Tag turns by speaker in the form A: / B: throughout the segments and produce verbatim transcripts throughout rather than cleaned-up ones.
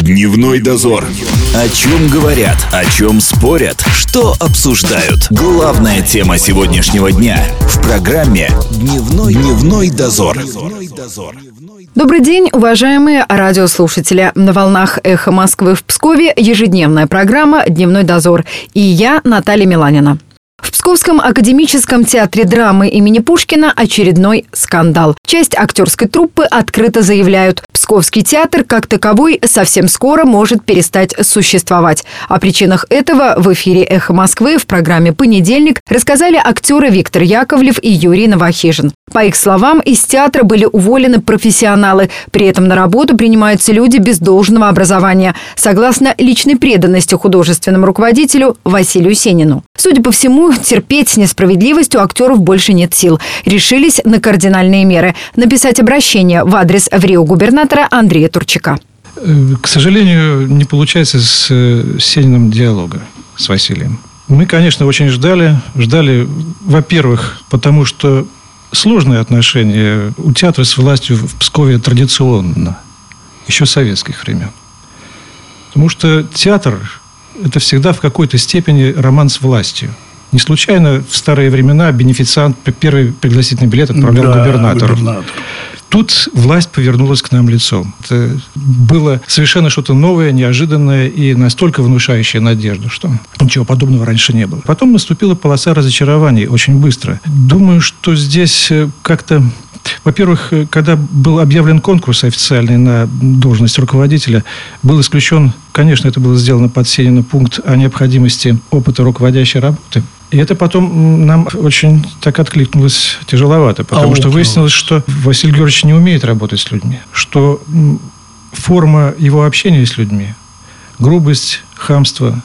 A: Дневной дозор. О чем говорят, о чем спорят, что обсуждают. Главная тема сегодняшнего дня в программе «Дневной, Дневной дозор».
B: Добрый день, уважаемые радиослушатели. На волнах «Эхо Москвы» в Пскове ежедневная программа «Дневной дозор». И я, Наталья Миланина. В Псковском академическом театре драмы имени Пушкина очередной скандал. Часть актерской труппы открыто заявляют, Псковский театр как таковой совсем скоро может перестать существовать. О причинах этого в эфире «Эхо Москвы» в программе «Понедельник» рассказали актеры Виктор Яковлев и Юрий Новохижин. По их словам, из театра были уволены профессионалы. При этом на работу принимаются люди без должного образования, согласно личной преданности художественному руководителю Василию Сенину. Судя по всему, терпеть несправедливость у актеров больше нет сил. Решились на кардинальные меры – написать обращение в адрес в РИО губернатора Андрея Турчака.
C: К сожалению, не получается с Сениным диалога с Василием. Мы, конечно, очень ждали. Ждали, во-первых, потому что сложные отношения у театра с властью в Пскове традиционно, еще с советских времен. Потому что театр – это всегда в какой-то степени роман с властью. Не случайно в старые времена бенефициант первый пригласительный билет отправлял да, губернатору. Губернатор. Тут власть повернулась к нам лицом. Это было совершенно что-то новое, неожиданное и настолько внушающее надежду, что ничего подобного раньше не было. Потом наступила полоса разочарований очень быстро. Думаю, что здесь как-то... Во-первых, когда был объявлен конкурс официальный на должность руководителя, был исключен, конечно, это было сделано под Сенина, пункт о необходимости опыта руководящей работы. И это потом нам очень так откликнулось тяжеловато, потому а что выяснилось, что Василий Георгиевич не умеет работать с людьми, что форма его общения с людьми, грубость, хамство,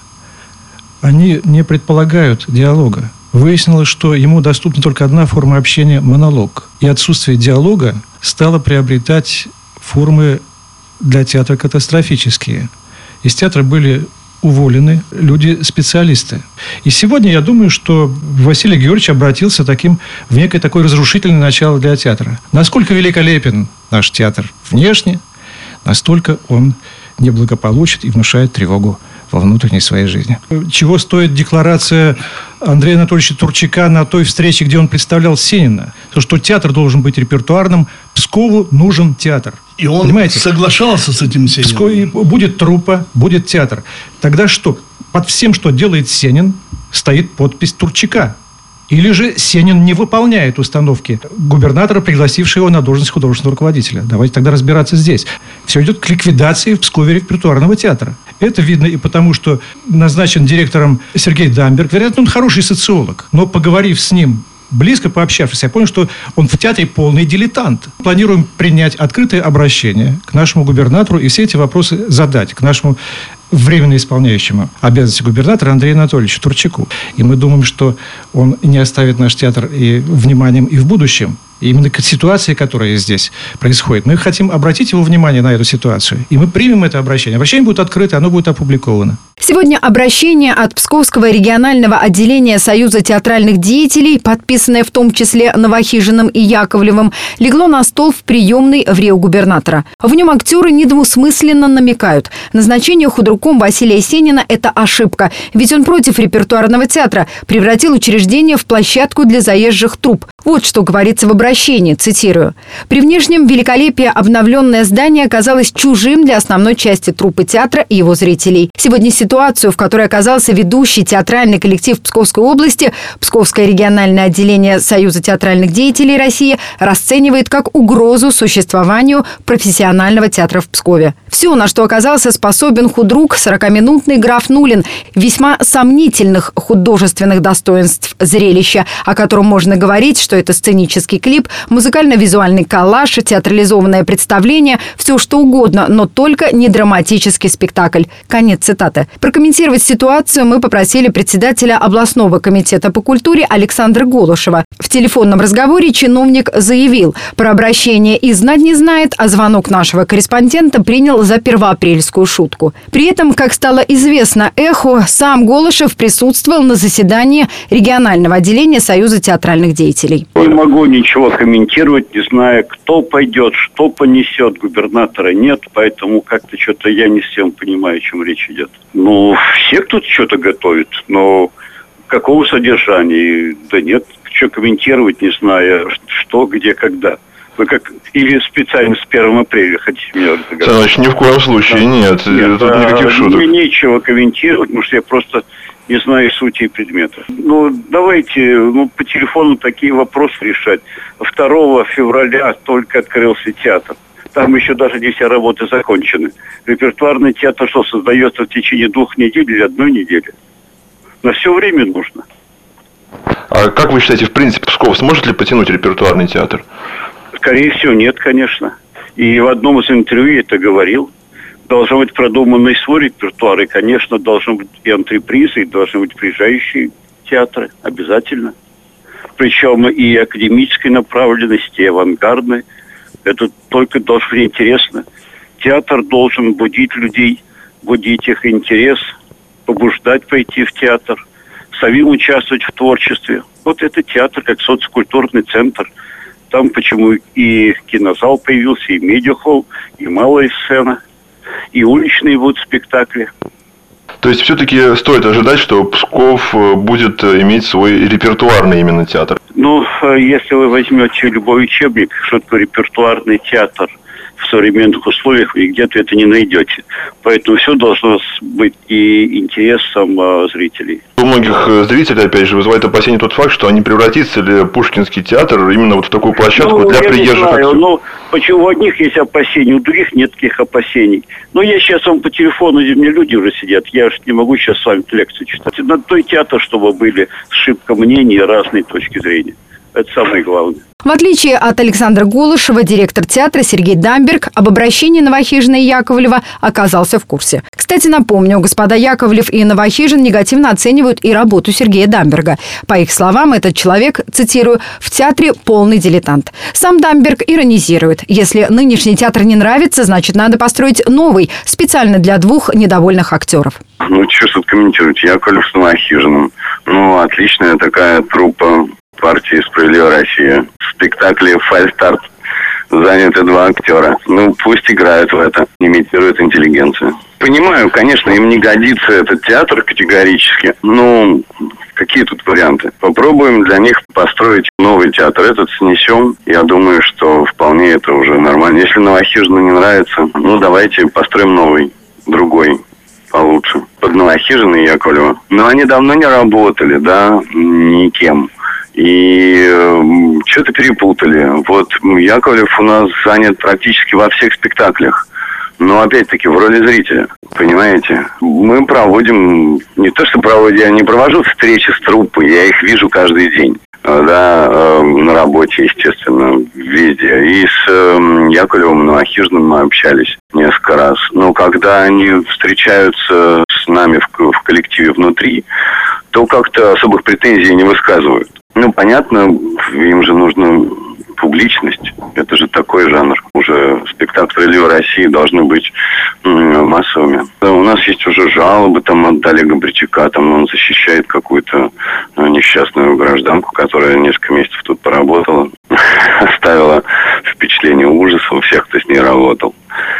C: они не предполагают диалога. Выяснилось, что ему доступна только одна форма общения – монолог. И отсутствие диалога стало приобретать формы для театра катастрофические. Из театра были уволены люди-специалисты. И сегодня я думаю, что Василий Георгиевич обратился таким, в некое такое разрушительное начало для театра. Насколько великолепен наш театр внешне, настолько он неблагополучен и внушает тревогу во внутренней своей жизни. Чего стоит декларация Андрея Анатольевича Турчака на той встрече, где он представлял Сенина? То, что театр должен быть репертуарным, Пскову нужен театр.
D: И он Понимаете? соглашался с этим Сениным.
C: Пскове будет труппа, будет театр. Тогда что? Под всем, что делает Сенин, стоит подпись Турчака. Или же Сенин не выполняет установки губернатора, пригласившего его на должность художественного руководителя. Давайте тогда разбираться здесь. Все идет к ликвидации в Пскове репертуарного театра. Это видно и потому, что назначен директором Сергей Дамберг. Вероятно, он хороший социолог. Но поговорив с ним, близко пообщавшись, я понял, что он в театре полный дилетант. Планируем принять открытое обращение к нашему губернатору и все эти вопросы задать к нашему временно исполняющему обязанности губернатора Андрею Анатольевичу Турчаку. И мы думаем, что он не оставит наш театр и вниманием и в будущем. И именно к ситуации, которая здесь происходит. Мы хотим обратить его внимание на эту ситуацию. И мы примем это обращение. Обращение будет открыто, оно будет опубликовано.
B: Сегодня обращение от Псковского регионального отделения Союза театральных деятелей, подписанное в том числе Новохижиным и Яковлевым, легло на стол в приемной в РИО губернатора. В нем актеры недвусмысленно намекают. Назначение худруком Василия Сенина – это ошибка. Ведь он против репертуарного театра, превратил учреждение в площадку для заезжих трупп. Вот что говорится в обращении, цитирую. «При внешнем великолепии обновленное здание оказалось чужим для основной части труппы театра и его зрителей. Сегодня ситуацию, в которой оказался ведущий театральный коллектив Псковской области, Псковское региональное отделение Союза театральных деятелей России расценивает как угрозу существованию профессионального театра в Пскове. Все, на что оказался способен худрук, сорокаминутный граф Нулин, весьма сомнительных художественных достоинств зрелища, о котором можно говорить, что это сценический клип, музыкально-визуальный коллаж, театрализованное представление, все что угодно, но только не драматический спектакль». Конец цитаты. Прокомментировать ситуацию мы попросили председателя областного комитета по культуре Александра Голышева. В телефонном разговоре чиновник заявил, про обращение и знать не знает, а звонок нашего корреспондента принял за первоапрельскую шутку. При этом этом, как стало известно «Эхо», сам Голышев присутствовал на заседании регионального отделения Союза театральных деятелей.
E: Не могу ничего комментировать, не зная, кто пойдет, что понесет. Губернатора нет, поэтому как-то что-то я не всем понимаю, о чем речь идет. Ну, все тут что-то готовят, но какого содержания? Да нет, что комментировать, не зная, что, где, когда. Вы как или специально с первого апреля хотите меня разговаривать?
F: Значит, ни в коем случае нет.
E: нет
F: Тут
E: а,
F: никаких шуток.
E: Мне нечего комментировать, потому что я просто не знаю сути предмета. Ну, давайте ну, по телефону такие вопросы решать. второго февраля только открылся театр. Там еще даже не все работы закончены. Репертуарный театр что, создается в течение двух недель или одной недели? На все время нужно.
F: А как вы считаете, в принципе, Псков сможет ли потянуть репертуарный театр?
E: Скорее всего, нет, конечно. И в одном из интервью я это говорил. Должен быть продуманный свой репертуар. И, конечно, должны быть и антрепризы, и должны быть приезжающие театры. Обязательно. Причем и академической направленности, и авангардной. Это только должно быть интересно. Театр должен будить людей, будить их интерес, побуждать пойти в театр, самим участвовать в творчестве. Вот это театр как социокультурный центр. Там почему и кинозал появился, и медиахолл, и малая сцена, и уличные будут спектакли.
F: То есть, все-таки стоит ожидать, что Псков будет иметь свой репертуарный именно театр?
E: Ну, если вы возьмете любой учебник, что такое репертуарный театр в современных условиях, вы где-то это не найдете. Поэтому все должно быть и интересом зрителей.
F: У многих зрителей, опять же, вызывает опасение тот факт, что они превратится ли Пушкинский театр именно вот в такую площадку
E: ну,
F: для
E: я
F: приезжих
E: не знаю,
F: актеров.
E: но почему у одних есть опасения, у других нет таких опасений. Но я сейчас вам по телефону, где мне люди уже сидят, я же не могу сейчас с вами лекцию читать. Надо той театр, чтобы были сшибка мнений и разные точки зрения. Это самое главное.
B: В отличие от Александра Голышева, директор театра Сергей Дамберг об обращении Новохижина и Яковлева оказался в курсе. Кстати, напомню, господа Яковлев и Новохижин негативно оценивают и работу Сергея Дамберга. По их словам, этот человек, цитирую, «в театре полный дилетант». Сам Дамберг иронизирует. Если нынешний театр не нравится, значит, надо построить новый, специально для двух недовольных актеров.
E: Ну, что тут комментировать? Яковлев с Новохижиным. Ну, отличная такая труппа партии «Справедливая Россия». В спектакле «Фальстарт» заняты два актера. Ну, пусть играют в это, имитируют интеллигенцию. Понимаю, конечно, им не годится этот театр категорически. Ну, какие тут варианты? Попробуем для них построить новый театр. Этот снесем. Я думаю, что вполне это уже нормально. Если Новохижину не нравится, ну, давайте построим новый, другой. Получше. Под Новохижина и Яковлева. Но они давно не работали, да, никем. И э, что-то перепутали. Вот Яковлев у нас занят практически во всех спектаклях. Но опять-таки в роли зрителя. Понимаете? Мы проводим, не то что проводим, я не провожу встречи с труппой, я их вижу каждый день. Да, э, на работе, естественно, везде. И с э, Яковлевым Новохижиным мы общались несколько раз. Но когда они встречаются с нами в, в коллективе внутри, то как-то особых претензий не высказывают. Ну, понятно, им же нужна публичность. Это же такой жанр. Уже спектакли «Справедливой России» должны быть м- массовыми. У нас есть уже жалобы там от Олега Бричака. Там он защищает какую-то ну, несчастную гражданку, которая несколько месяцев тут поработала. Оставила впечатление ужаса у всех, кто с ней работал.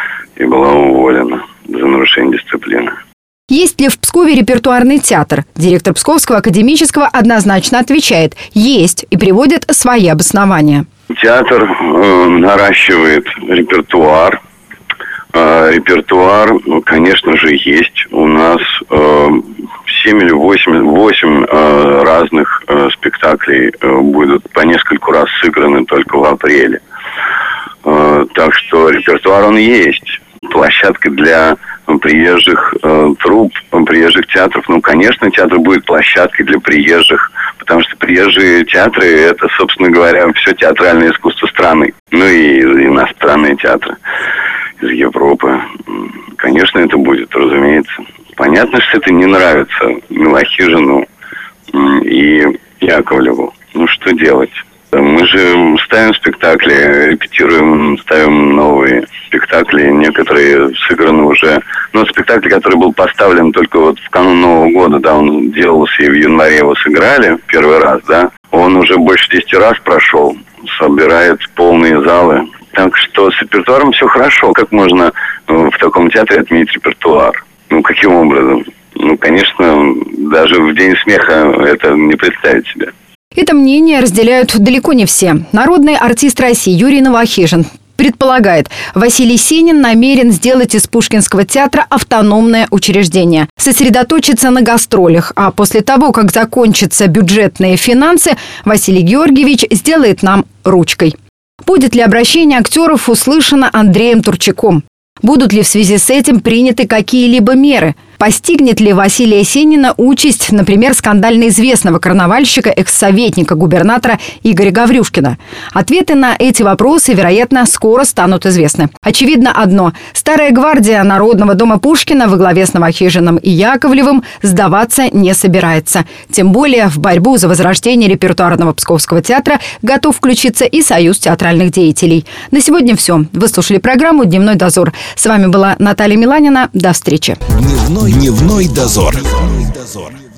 E: И была уволена за нарушение дисциплины.
B: Есть ли в Пскове репертуарный театр? Директор Псковского академического однозначно отвечает – есть, и приводит свои обоснования.
E: Театр э, наращивает репертуар. Э, репертуар, ну, конечно же, есть. У нас э, семь или восемь, восемь э, разных э, спектаклей э, будут по нескольку раз сыграны только в апреле. Э, так что репертуар он есть. Площадка для приезжих э, труп, приезжих театров. Ну, конечно, театр будет площадкой для приезжих, потому что приезжие театры – это, собственно говоря, все театральное искусство страны. Ну, и иностранные театры из Европы. Конечно, это будет, разумеется. Понятно, что это не нравится Новохижину и Яковлеву. Ну, что делать? Мы же ставим спектакли, репетируем, ставим новые спектакли. Некоторые которые сыграны уже. Ну, спектакль, который был поставлен только вот в канун Нового года, да, он делался, и в январе его сыграли первый раз, да. Он уже больше десяти раз прошел, собирает полные залы. Так что с репертуаром все хорошо. Как можно в таком театре отменить репертуар? Ну, каким образом? Ну, конечно, даже в День смеха это не представить себе.
B: Это мнение разделяют далеко не все. Народный артист России Юрий Новохижин предполагает, Василий Сенин намерен сделать из Пушкинского театра автономное учреждение, сосредоточиться на гастролях, а после того, как закончатся бюджетные финансы, Василий Георгиевич сделает нам ручкой. Будет ли обращение актеров услышано Андреем Турчаком? Будут ли в связи с этим приняты какие-либо меры? Постигнет ли Василия Сенина участь, например, скандально известного карнавальщика, экс-советника губернатора Игоря Гаврюшкина? Ответы на эти вопросы, вероятно, скоро станут известны. Очевидно одно. Старая гвардия Народного дома Пушкина во главе с Новохижиным и Яковлевым сдаваться не собирается. Тем более в борьбу за возрождение репертуарного Псковского театра готов включиться и Союз театральных деятелей. На сегодня все. Вы слушали программу «Дневной дозор». С вами была Наталья Миланина. До встречи.
A: Дневной, дневной дозор. Дневной дозор.